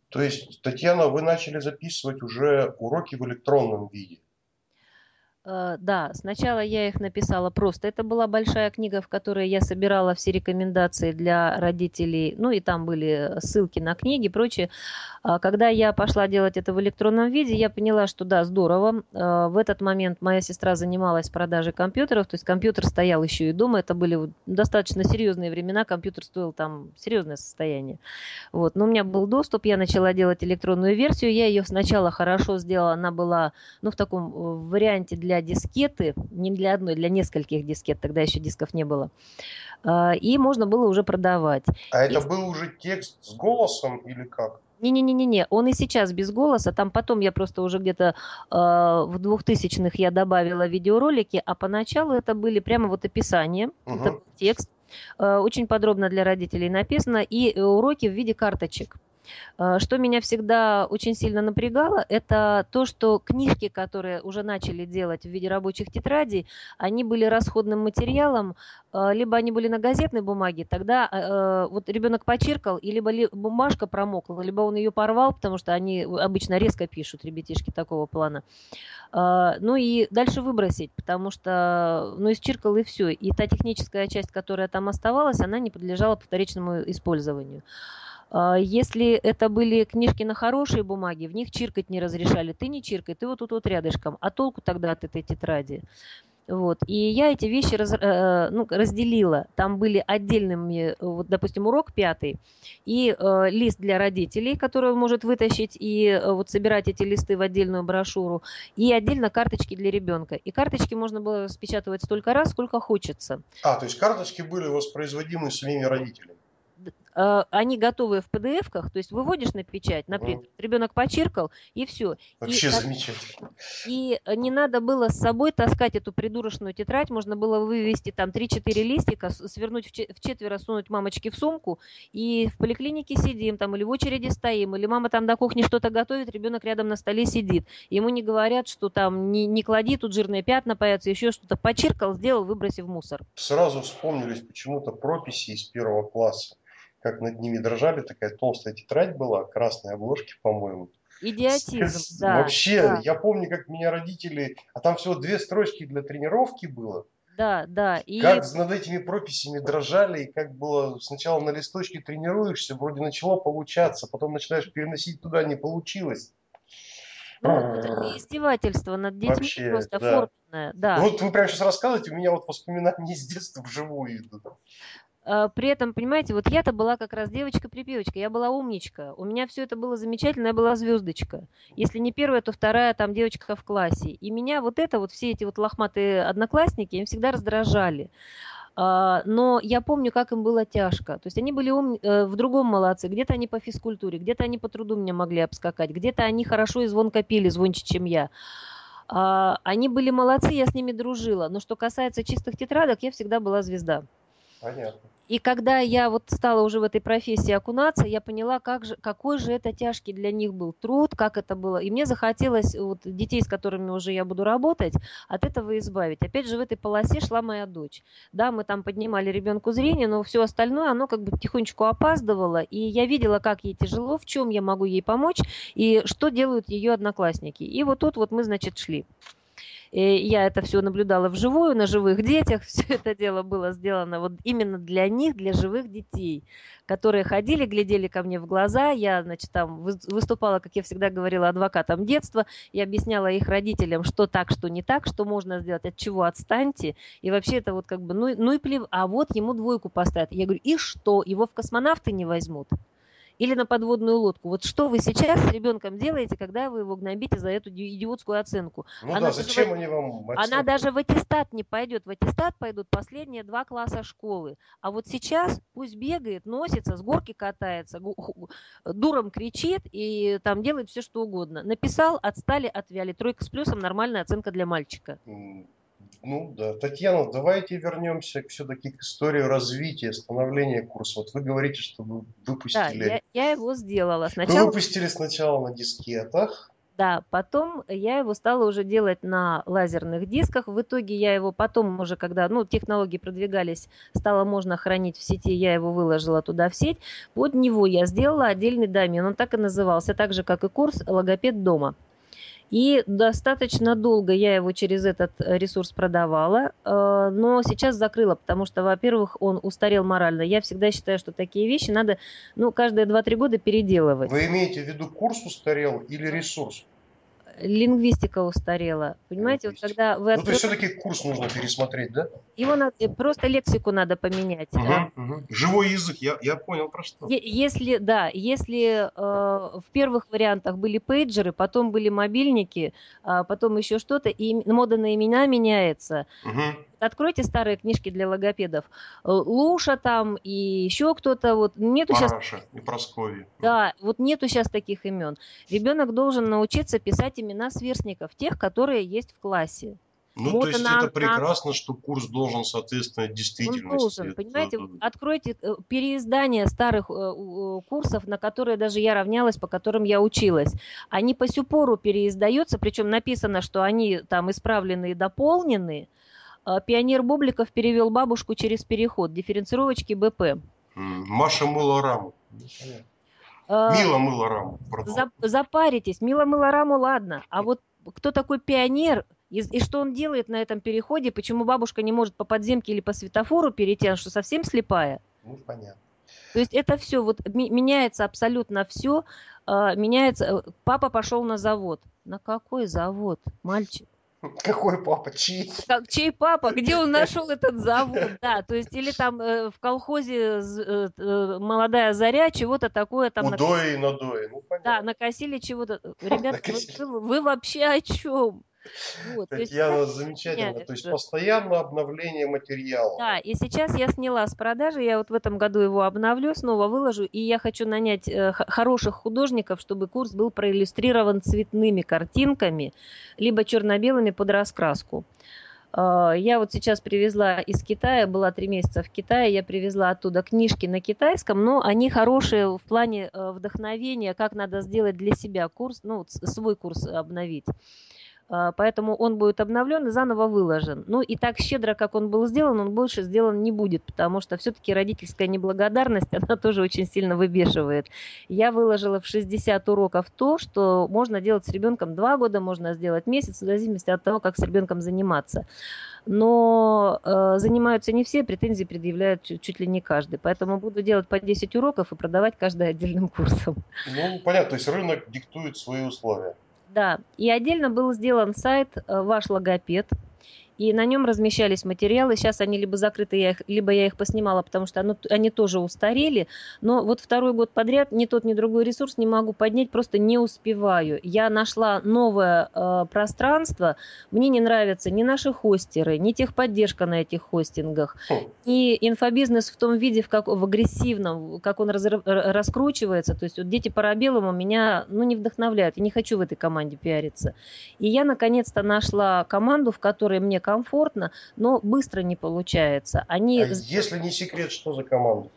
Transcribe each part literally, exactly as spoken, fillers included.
То есть, Татьяна, вы начали записывать уже уроки в электронном виде? Э, Да, сначала я их написала просто. Это была большая книга, в которой я собирала все рекомендации для родителей. Ну и там были ссылки на книги и прочее. А Когда я пошла делать это в электронном виде, я поняла, что да, здорово. Э, В этот момент моя сестра занималась продажей компьютеров, то есть компьютер стоял еще и дома. Это были вот достаточно серьезные времена, компьютер стоил там серьезное состояние. Вот. Но у меня был доступ, я начала делать электронную версию. Я ее сначала хорошо сделала, она была, ну, в таком э, варианте для дискеты, не для одной, для нескольких дискет, тогда еще дисков не было. А, И можно было уже продавать. А И это был уже текст с голосом или как? не-не-не-не, он и сейчас без голоса. Там потом я просто уже где-то э, в двухтысячных я добавила видеоролики, а поначалу это были прямо вот описания, это Угу. был текст, э, очень подробно для родителей написано, и э, уроки в виде карточек. Э, Что меня всегда очень сильно напрягало, это то, что книжки, которые уже начали делать в виде рабочих тетрадей, они были расходным материалом, э, либо они были на газетной бумаге, тогда э, вот ребенок почиркал, и либо ли- бумажка промокла, либо он ее порвал, потому что они обычно резко пишут, ребятишки такого плана. А, Ну и дальше выбросить, потому что, ну, исчиркал и все. И та техническая часть, которая там оставалась, она не подлежала повторичному использованию. А, Если это были книжки на хорошей бумаге, в них чиркать не разрешали. Ты не чиркай, ты вот тут вот рядышком. А толку тогда от этой тетради? Вот. И я эти вещи раз, э, ну, разделила. Там были отдельными, вот, допустим, урок пятый и э, лист для родителей, который он может вытащить и э, вот собирать эти листы в отдельную брошюру, и отдельно карточки для ребенка. И карточки можно было распечатывать столько раз, сколько хочется. А, то есть карточки были воспроизводимы самими родителями. д- э, Они готовые в P D F-ках, то есть выводишь на печать, на Мгм. принтер, ребенок почиркал, и все. И, Вообще как- замечательно. и не надо было с собой таскать эту придурочную тетрадь, можно было вывести там три-четыре листика, с- свернуть в че- в четверо, сунуть мамочке в сумку, и в поликлинике сидим там, или в очереди стоим, или мама там до кухни что-то готовит, ребенок рядом на столе сидит. Ему не говорят, что там не, не клади, тут жирные пятна появятся, еще что-то. Почиркал, сделал, выбросив в мусор. Сразу вспомнились почему-то прописи из первого класса. Как над ними дрожали, такая толстая тетрадь была, красные обложки, по-моему. Идиотизм, С- да, Вообще, да. я помню, как меня родители, а там всего две строчки для тренировки было, Да, да. И как над этими прописями дрожали, и как было сначала на листочке тренируешься, вроде начало получаться, потом начинаешь переносить туда, не получилось. Ну, это издевательство над детьми Вообще, просто да. форменное, Ну да. вот вы прямо сейчас рассказываете, у меня вот воспоминания из детства вживую идут. А, При этом, понимаете, вот я-то была как раз девочка-припевочка, я была умничка, у меня все это было замечательно, я была звездочка. Если не первая, то вторая там девочка в классе. И меня вот это, вот все эти вот лохматые одноклассники, им всегда раздражали. А, Но я помню, как им было тяжко. То есть они были ум- э, в другом молодцы. Где-то они по физкультуре, где-то они по труду меня могли обскакать, где-то они хорошо и звонко пели, звонче, чем я. А, Они были молодцы, я с ними дружила. Но что касается чистых тетрадок, я всегда была звезда. Понятно. И когда я вот стала уже в этой профессии окунаться, я поняла, как же, какой же это тяжкий для них был труд, как это было. И мне захотелось вот детей, с которыми уже я буду работать, от этого избавить. Опять же, в этой полосе шла моя дочь. Да, мы там поднимали ребенку зрение, но все остальное, оно как бы потихонечку опаздывало. И я видела, как ей тяжело, в чем я могу ей помочь, и что делают ее одноклассники. И вот тут вот мы, значит, шли. И я это все наблюдала вживую, на живых детях. Все это дело было сделано вот именно для них, для живых детей, которые ходили, глядели ко мне в глаза. Я, значит, там выступала, как я всегда говорила, адвокатом детства. Я объясняла их родителям, что так, что не так, что можно сделать, от чего отстаньте. И вообще это вот как бы, ну, ну и плев... А вот ему двойку поставят. Я говорю, и что? Его в космонавты не возьмут? Или на подводную лодку. Вот что вы сейчас с ребенком делаете, когда вы его гнобите за эту идиотскую оценку? Ну Она да, даже, в- зачем они вам она оценку? даже в аттестат не пойдет. В аттестат пойдут последние два класса школы. А вот сейчас пусть бегает, носится, с горки катается, дуром кричит и там делает все, что угодно. Написал, отстали, отвяли. Тройка с плюсом, нормальная оценка для мальчика. М, Ну да, Татьяна, давайте вернемся все-таки к истории развития, становления курса. Вот вы говорите, что вы Да, выпустили, я, я его сделала. вы Сначала выпустили сначала на дискетах. Да, потом я его стала уже делать на лазерных дисках. В итоге я его потом уже, когда, ну, технологии продвигались, стало можно хранить в сети, я его выложила туда в сеть. Под него я сделала отдельный домен. Он так и назывался, так же, как и курс «Логопед дома». И достаточно долго я его через этот ресурс продавала, э, но сейчас закрыла, потому что, во-первых, он устарел морально. Я всегда считаю, что такие вещи надо, ну, каждые два-три года переделывать. Вы имеете в виду курс устарел или ресурс? Лингвистика устарела. Понимаете, вот Лингвистика. когда вы Ну, то есть открываете, все-таки курс нужно пересмотреть, да? его надо, просто лексику надо поменять. Э, Угу, угу. Живой язык, я, я понял про что. е- Если, да, если э, в первых вариантах были пейджеры, потом были мобильники, а потом еще что-то, и им- мода на имена меняется. Угу. Откройте старые книжки для логопедов. Э, Луша там и еще кто-то. Вот нету сейчас, Параша и Прасковья. да, вот нету сейчас таких имен. Ребенок должен научиться писать имена сверстников, тех, которые есть в классе. Ну, то Мода есть на, это на прекрасно, что курс должен соответствовать Он действительности. должен, Это, понимаете, вот откройте э, переиздание старых э, у- курсов, на которые даже я равнялась, по которым я училась. Они по сю пору переиздаются, причем написано, что они там исправлены и дополнены. Э, Пионер Бубликов перевел бабушку через переход, дифференцировочки бэ пэ. м, Маша мыла раму. Э, Мила мыла раму. Пардон. за- Запаритесь, мило-мыло раму, ладно. А вот кто такой пионер и, и что он делает на этом переходе, почему бабушка не может по подземке или по светофору перейти, она что, совсем слепая? Ну, понятно. То есть это все, вот ми- меняется абсолютно все, меняется. э, Папа пошел на завод. На какой завод, мальчик? Какой папа, чей? Как, чей папа? Где он нашел этот завод? Да, то есть или там э, в колхозе з- э, э, молодая заря чего-то такое там на, Удои и надои. Ну, да, понятно. накосили чего-то. Ребята, вы, Накосили. вы- вы вообще о чем? Вот, то есть сейчас Татьяна, замечательно. То есть меняется. постоянно обновление материала. Да, и сейчас я сняла с продажи, я вот в этом году его обновлю, снова выложу, и я хочу нанять э, х- хороших художников, чтобы курс был проиллюстрирован цветными картинками, либо черно-белыми под раскраску. Э, Я вот сейчас привезла из Китая, была три месяца в Китае, я привезла оттуда книжки на китайском, но они хорошие в плане э, вдохновения, как надо сделать для себя курс, ну, вот с- свой курс обновить. А, Поэтому он будет обновлен и заново выложен. Ну и так щедро, как он был сделан, он больше сделан не будет, потому что все-таки родительская неблагодарность, она тоже очень сильно выбешивает. Я выложила в шестьдесят уроков то, что можно делать с ребенком два года, можно сделать месяц, в зависимости от того, как с ребенком заниматься. Но э, занимаются не все, претензии предъявляют чуть, чуть ли не каждый. Поэтому буду делать по десять уроков и продавать каждый отдельным курсом. Ну, понятно, то есть рынок диктует свои условия. Да, и отдельно был сделан сайт э, «Ваш логопед», и на нем размещались материалы. Сейчас они либо закрыты, я их, либо я их поснимала, потому что оно, они тоже устарели. Но вот второй год подряд ни тот, ни другой ресурс не могу поднять, просто не успеваю. Я нашла новое э, пространство. Мне не нравятся ни наши хостеры, ни техподдержка на этих хостингах, Хм. ни инфобизнес в том виде, в, как, в агрессивном, как он разр- раскручивается. То есть вот дети парабеллума меня ну, не вдохновляют. Я не хочу в этой команде пиариться. И я наконец-то нашла команду, в которой мне комфортно, но быстро не получается. Они, А если не секрет, что за команда?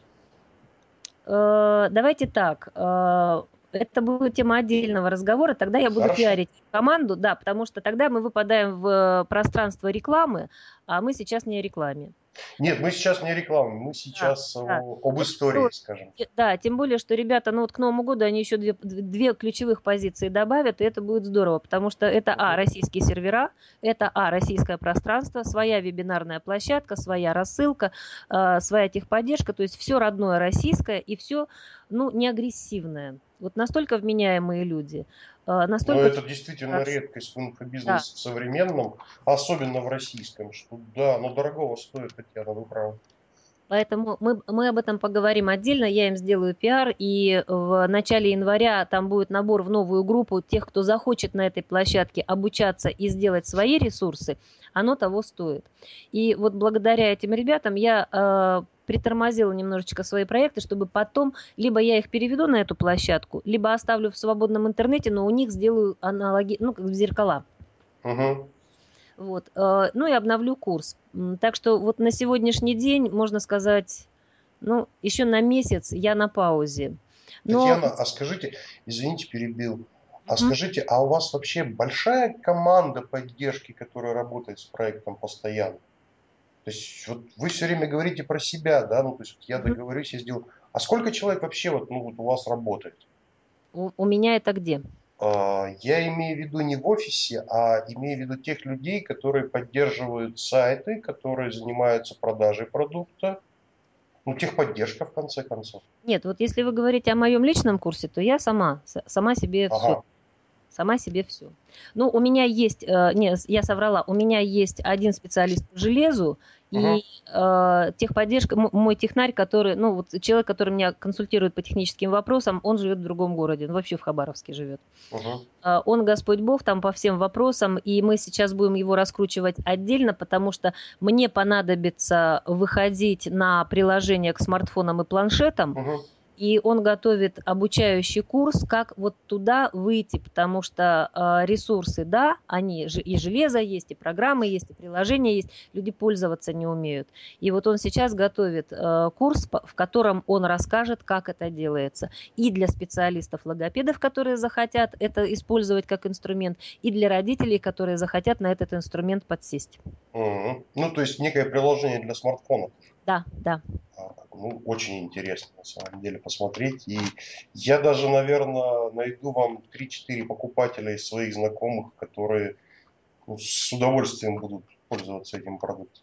э, давайте так, э, это будет тема отдельного разговора, тогда я буду Хорошо. пиарить команду, да, потому что тогда мы выпадаем в пространство рекламы, а мы сейчас не о рекламе. Нет, мы сейчас не реклама, мы Да, сейчас да. о- об Это истории, просто. скажем. Те- Да, тем более, что ребята, ну вот к Новому году они еще две, две ключевых позиции добавят, и это будет здорово, потому что это, а, российские сервера, это, а, российское пространство, своя вебинарная площадка, своя рассылка, э, своя техподдержка, то есть все родное российское и все, ну, не агрессивное. Вот настолько вменяемые люди, э, Но настолько... это действительно хорошо. редкость в Да. инфобизнесе современном, особенно в российском, что да, но дорогого стоит, Татьяна, вы правы. Поэтому мы, мы об этом поговорим отдельно, я им сделаю пиар, и в начале января там будет набор в новую группу тех, кто захочет на этой площадке обучаться и сделать свои ресурсы, оно того стоит. И вот благодаря этим ребятам я э, притормозила немножечко свои проекты, чтобы потом либо я их переведу на эту площадку, либо оставлю в свободном интернете, но у них сделаю аналоги, ну, как зеркала. Угу. Вот. э, Ну и обновлю курс. М, Так что вот на сегодняшний день, можно сказать, ну, еще на месяц я на паузе. Но Татьяна, а скажите, извините, перебил. А Мгм. скажите, а у вас вообще большая команда поддержки, которая работает с проектом постоянно? То есть вот вы все время говорите про себя, да, ну то есть вот я Мгм. договорюсь, я сделаю. А сколько человек вообще вот, ну, вот у вас работает? У, у меня это где? А, Я имею в виду не в офисе, а имею в виду тех людей, которые поддерживают сайты, которые занимаются продажей продукта, ну, техподдержка в конце концов. Нет, вот если вы говорите о моем личном курсе, то я сама, с- сама себе все. Ага. Сама себе все. Ну, у меня есть, э, не, с- я соврала, у меня есть один специалист по железу Угу. и э, техподдержка, м- мой технарь, который, ну, вот человек, который меня консультирует по техническим вопросам, он живет в другом городе, он вообще в Хабаровске живет. Угу. Э, Он Господь Бог там по всем вопросам, и мы сейчас будем его раскручивать отдельно, потому что мне понадобится выходить на приложение к смартфонам и планшетам, Угу. и он готовит обучающий курс, как вот туда выйти, потому что э, ресурсы, да, они же и железо есть, и программы есть, и приложения есть, люди пользоваться не умеют. И вот он сейчас готовит э, курс, по- в котором он расскажет, как это делается. И для специалистов-логопедов, которые захотят это использовать как инструмент, и для родителей, которые захотят на этот инструмент подсесть. Угу. Ну, то есть некое приложение для смартфонов. Да, да. А, Ну, очень интересно на самом деле посмотреть. И я даже, наверное, найду вам три-четыре покупателя из своих знакомых, которые ну, с удовольствием будут пользоваться этим продуктом.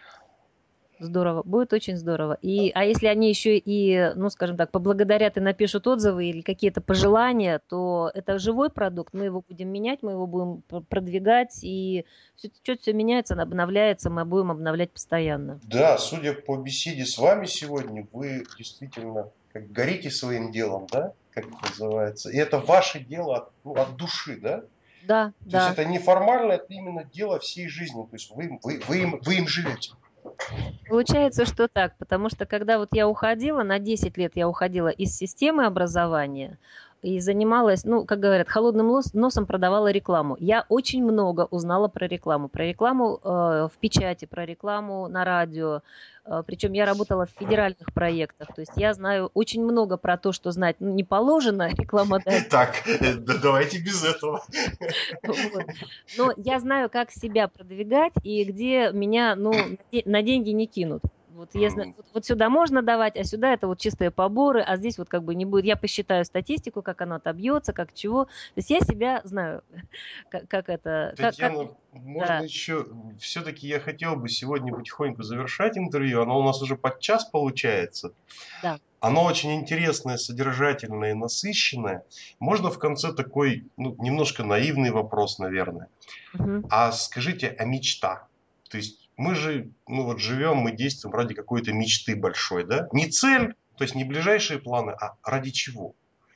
Здорово, будет очень здорово. И, а если они еще и, ну, скажем так, поблагодарят и напишут отзывы или какие-то пожелания, то это живой продукт, мы его будем менять, мы его будем п- продвигать, и все, что-то все меняется, обновляется, мы будем обновлять постоянно. Да, судя по беседе с вами сегодня, вы действительно как горите своим делом, да, как это называется. И это ваше дело от, ну, от души, да? Да, То есть да. это не формально, это именно дело всей жизни. То есть вы, вы, вы, им, вы им живете. Получается, что так, потому что когда вот я уходила, на десять лет я уходила из системы образования и занималась, ну, как говорят, холодным лос- носом продавала рекламу. Я очень много узнала про рекламу. Про рекламу э, в печати, про рекламу на радио. Э, причем я работала в федеральных проектах. То есть я знаю очень много про то, что знать ну, не положено рекламодателю. Так, да давайте без этого. Вот. Но я знаю, как себя продвигать и где меня, ну, на де- на деньги не кинут. Вот, я знаю, М, вот, вот сюда можно давать, а сюда это вот чистые поборы, а здесь вот как бы не будет. Я посчитаю статистику, как она отобьется, как чего. То есть я себя знаю, как, как это, как, как, Татьяна, можно да, еще, все-таки я хотел бы сегодня потихоньку завершать интервью, оно у нас уже под час получается. да. Оно очень интересное, содержательное и насыщенное. Можно в конце такой, ну, немножко наивный вопрос, наверное. Мгм. А скажите, а мечта? То есть мы же, ну вот живем, мы действуем ради какой-то мечты большой, да? Не цель, то есть не ближайшие планы, а ради чего?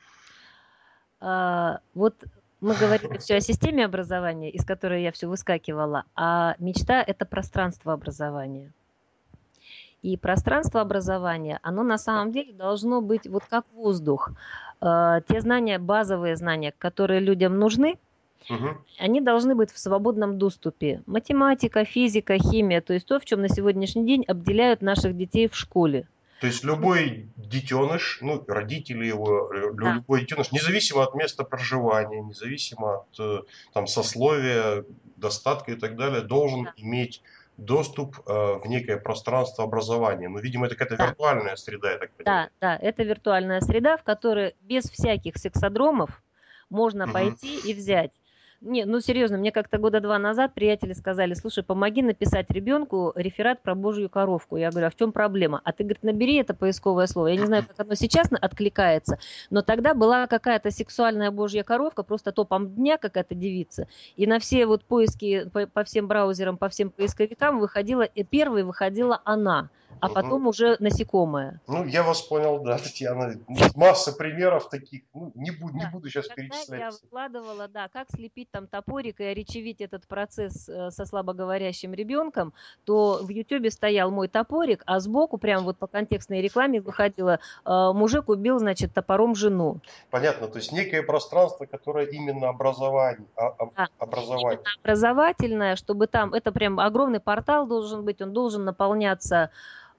А, вот мы говорили все о системе образования, из которой я все выскакивала, а мечта– это пространство образования. И пространство образования, оно на самом деле должно быть вот как воздух. Э, Те знания, базовые знания, которые людям нужны, Мгм. они должны быть в свободном доступе. Математика, физика, химия, то есть то, в чем на сегодняшний день обделяют наших детей в школе. То есть любой детеныш, ну, родители его, лю- Да, любой детеныш, независимо от места проживания, независимо от э, там, сословия, достатка и так далее, должен да, иметь доступ э, в некое пространство образования. Ну, видимо, это какая-то да, виртуальная среда, я так понимаю. да, да, это виртуальная среда, в которой без всяких сексодромов можно Мгм. пойти и взять. Не, ну серьезно, мне как-то года два назад приятели сказали, слушай, помоги написать ребенку реферат про Божью коровку. Я говорю, а в чем проблема? А ты, говорит, набери это поисковое слово. Я не знаю, как оно сейчас на- откликается, но тогда была какая-то сексуальная Божья коровка, просто топом дня какая-то девица. И на все вот поиски по, по всем браузерам, по всем поисковикам выходила, и первой выходила она, а Мгм. потом уже насекомое. Ну, я вас понял, да, Татьяна. Есть масса примеров таких. Ну, не, буду, не Да. буду И сейчас когда перечислять я все. выкладывала, да, как слепить там топорик и оречевить этот процесс э, со слабоговорящим ребенком, то в Ютубе стоял мой топорик, а сбоку, прям вот по контекстной рекламе выходило, э, мужик убил, значит, топором жену. Понятно, то есть некое пространство, которое именно образование, а- об- Да. Именно образование. образовательное, чтобы там, это прям огромный портал должен быть, он должен наполняться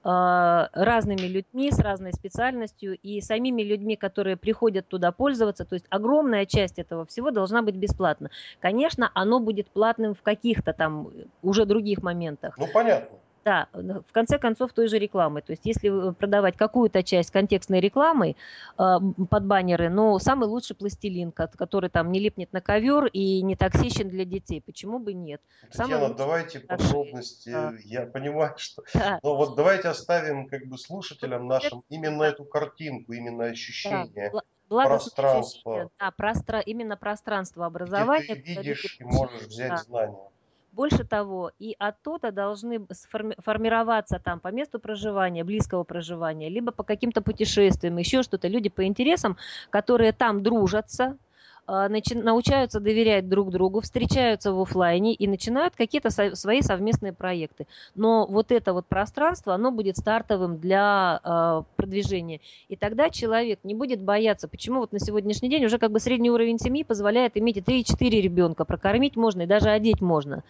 а, разными людьми с разной специальностью и самими людьми, которые приходят туда пользоваться. То есть огромная часть этого всего должна быть бесплатна. Конечно, оно будет платным в каких-то там уже других моментах. Ну, понятно. Да, в конце концов той же рекламы. То есть если продавать какую-то часть контекстной рекламы э, под баннеры, но самый лучший пластилин, который там не липнет на ковер и не токсичен для детей. Почему бы нет? Самый Татьяна, лучший давайте подробности. да. Я понимаю, что... Да. Но вот давайте оставим как бы слушателям Вот это, нашим именно да. эту картинку, именно ощущение Да. Благостное пространства. ощущение, да, простра... именно пространство Где ты образования, куда люди видишь и получают, можешь взять да. знания. Больше того, и оттуда должны сформи- формироваться там по месту проживания, близкого проживания, либо по каким-то путешествиям, еще что-то, люди по интересам, которые там дружатся, а, начи- научаются доверять друг другу, встречаются в оффлайне и начинают какие-то со- свои совместные проекты. Но вот это вот пространство, оно будет стартовым для а, продвижения. И тогда человек не будет бояться. Почему вот на сегодняшний день уже как бы средний уровень семьи позволяет иметь и три, и четыре ребенка, прокормить можно и даже одеть можно.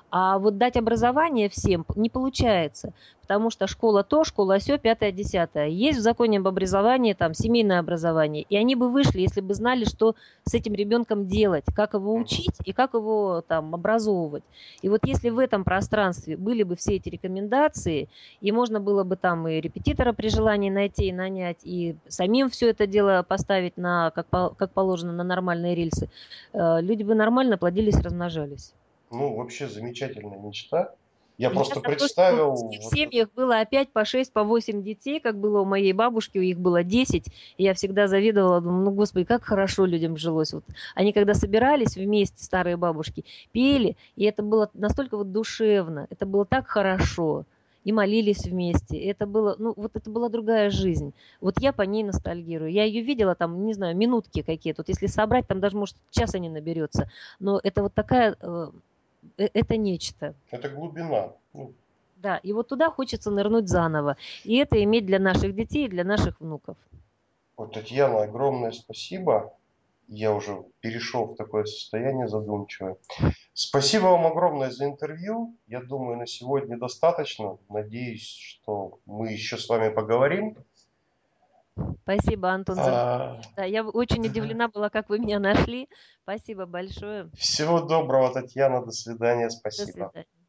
А вот дать образование всем не получается, потому что школа то, школа сё, пятое, десятое. Есть в законе об образовании там семейное образование, и они бы вышли, если бы знали, что с этим ребенком делать, как его учить и как его там образовывать. И вот если в этом пространстве были бы все эти рекомендации, и можно было бы там и репетитора при желании найти и нанять, и самим все это дело поставить на, как, как положено, на нормальные рельсы, люди бы нормально плодились, размножались. Ну, вообще замечательная мечта. Я Я просто за то, чтобы представил... в Вот это. семьях было опять по шесть, по восемь детей, как было у моей бабушки, у них было десять. И я всегда завидовала, думаю, ну, господи, как хорошо людям жилось. Вот они когда собирались вместе, старые бабушки, пели, и это было настолько вот душевно, это было так хорошо. И молились вместе. И это было, ну, вот это была другая жизнь. Вот я по ней ностальгирую. Я ее видела там, не знаю, минутки какие-то. Вот если собрать, там даже, может, часа не наберется. Но это вот такая... Это нечто. Это глубина. Да, и вот туда хочется нырнуть заново. И это иметь для наших детей и для наших внуков. Вот, Татьяна, огромное спасибо. Я уже перешел в такое состояние задумчивое. Спасибо вам огромное за интервью. Я думаю, на сегодня достаточно. Надеюсь, что мы еще с вами поговорим. Спасибо, Антон, за А... да, я очень удивлена была, как вы меня нашли. Спасибо большое. Всего доброго, Татьяна. До свидания. До Спасибо. свидания.